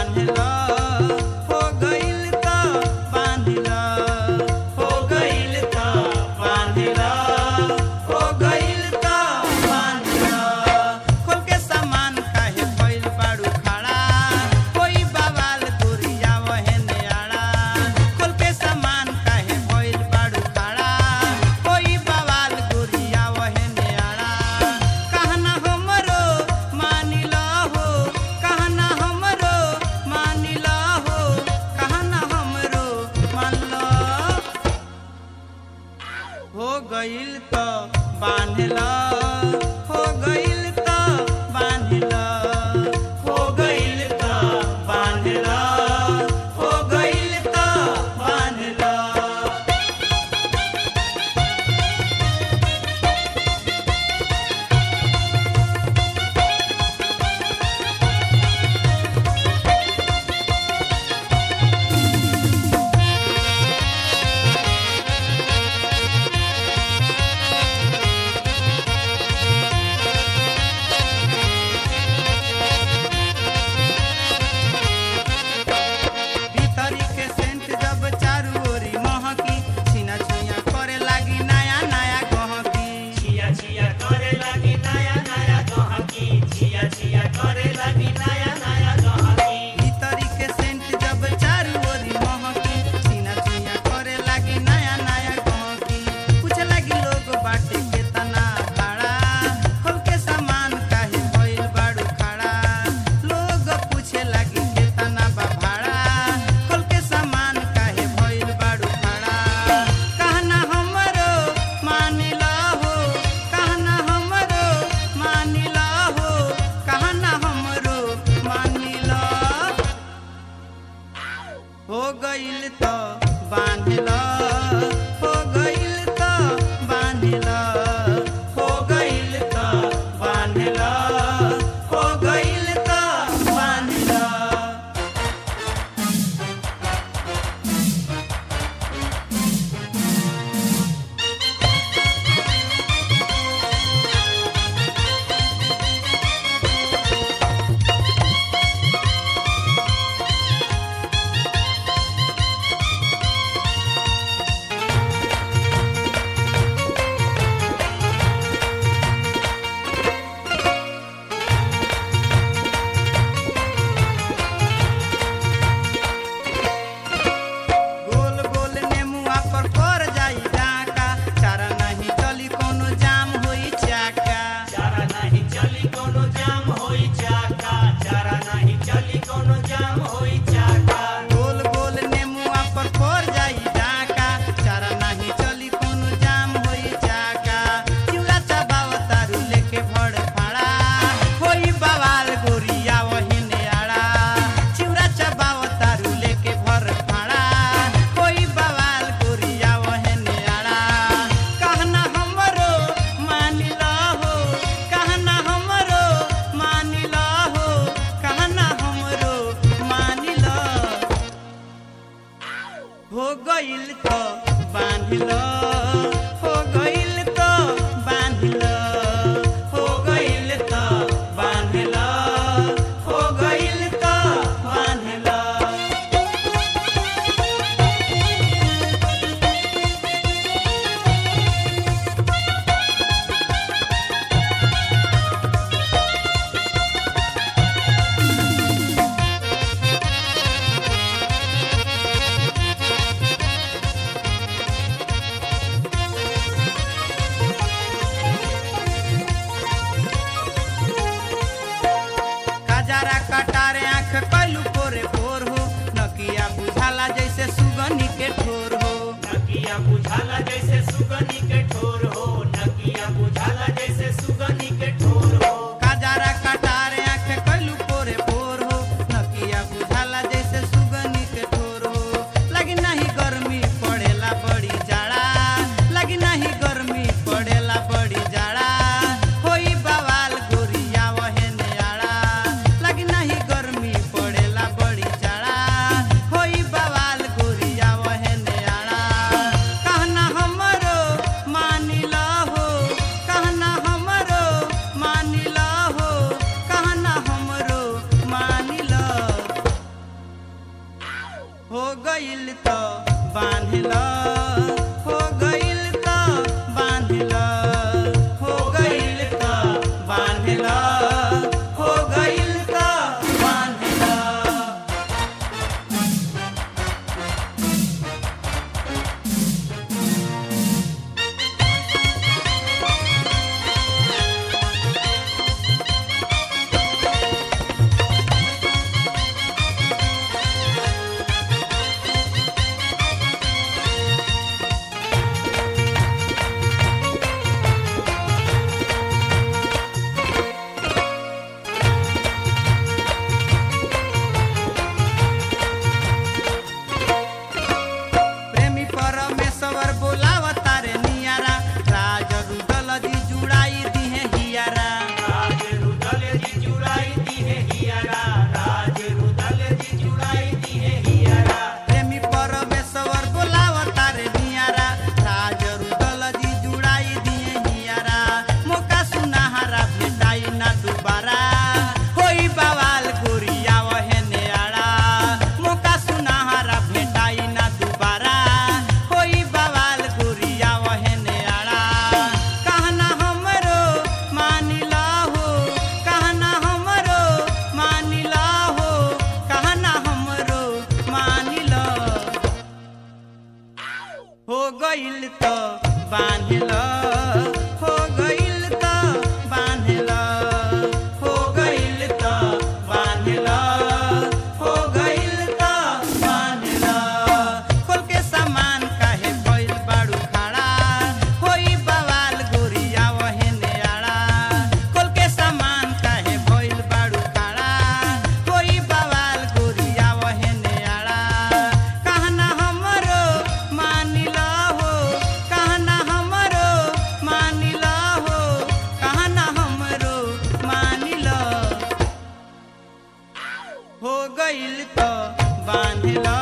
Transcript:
बांधला हो गइल त बांधला हो गइल त बांधला हो गइल त बांधला खोल के सामान काहे भइल बाड़ू खड़ा कोई बवाल गोरिया वहने आड़ा खोल के सामान काहे भइल बाड़ू खड़ा कोई बवाल गोरिया वहने आड़ा कहना हमरो मानिला हो कहना हमरो मानिला हो कहना हमरो मानला हो गइल त बांधला हो गइल त बांधला हो गइल त बांधला हो गइल त बांधला भीतरी के सेंट जब चारू ओरी महकी छीना छुइया करे लागी नया नया गहकी छिया छिया करे लगी नया नया गहकी छिया छिया करे लगी नया नया गहकी भीतरी के सेंट जब चारू ओरी महकी छीना छुइया करे लागी नया नया गहकी पूछे लागी लोग बाटे के तना भाड़ा खोल के सामान काहे भइल बाड़ू खड़ा लोग पूछे लागी के तना बा भाड़ा खोल के सामान काहे भइल बाड़ू खड़ा कहना हमरो मानिला हो कहना हमरो मानिला हो कहना हमरो मानिला हो गइल त बांधला हो गइल त बांधला हो गइल त बांधला हो गइल त बांधला गोल गोल नेमुआ पर कर जाई डाका चारा नहीं चली कोनो जाम होई चाका चारा नहीं चली कोनो जाम होई चाका चारा नहीं चली कोनो जाम होई चाका गोल गोल नेमुआ पर कर जाई डाका चारा नहीं चली कोनो जाम होई चाका चिउरा चबाव तारू लेके भड़ फाड़ा होई बवाल गोरिया वहिने आड़ा चिउरा चबाव तारू लेके भड़ फाड़ा कोई बवाल गोरिया वहने आड़ा कहना हमरो मानिला हो कहना हमरो मानिला हो कहना हमरो मानिला हो गइल त बांधला हो गइल त बांधला हो गइल त बांधला हो गइल त बांधला गइल तो बांधल हो गइल तो बांधल हो गइल तो बांधल हो गइल तो बांधल। प्रेमी परमेश्वर बोलावता रे नियारा राज रुदल जी जुड़ाई दिहे हियारा। राज रुदल जी जुड़ाई दिहे हियारा राज रुदल जी जुड़ाई दिहे हियारा। प्रेमी परमेश्वर बोलावता रे नियारा राज रुदल जी जुड़ाई दिहे हियारा। मौका सुनहरा भेटाई ना दुबारा होई बवाल गोरिया वहे नेआड़ा। मौका सुनहरा भेटाई ना दुबारा होई बवाल गोरिया वहे नेआड़ा। कहना हमरो मानिला हो कहना हमरो मानिला हो कहना हमरो मानिला हो गइल तो बांधल हो गइल तो बांधल हो गइल तो बांधल हो गइल तो बांधल। खोल के सामान काहे भइल बाड़ू खड़ा होई बवाल गोरिया वहे नेआड़ा। खोल के सामान काहे भइल बाड़ू खड़ा होई बवाल गोरिया वहे नेआड़ा। कहना हमरो मानिला हो कहना हमरो मानिला हो कहना हमरो मानिला हो गइल तो बांधल